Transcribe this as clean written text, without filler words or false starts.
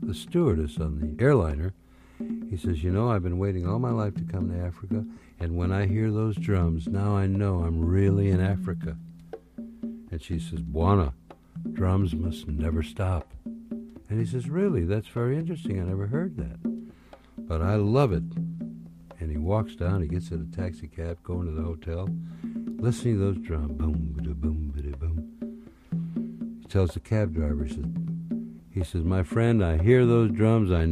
the stewardess on the airliner. He says, you know, I've been waiting all my life to come to Africa, and when I hear those drums, now I know I'm really in Africa. And she says, Bwana, drums must never stop. And he says, really, that's very interesting. I never heard that. But I love it. And he walks down, he gets in a taxi cab, going to the hotel, listening to those drums. Boom, ba-da, boom, ba-da, boom. He tells the cab driver, he says, my friend, I hear those drums, I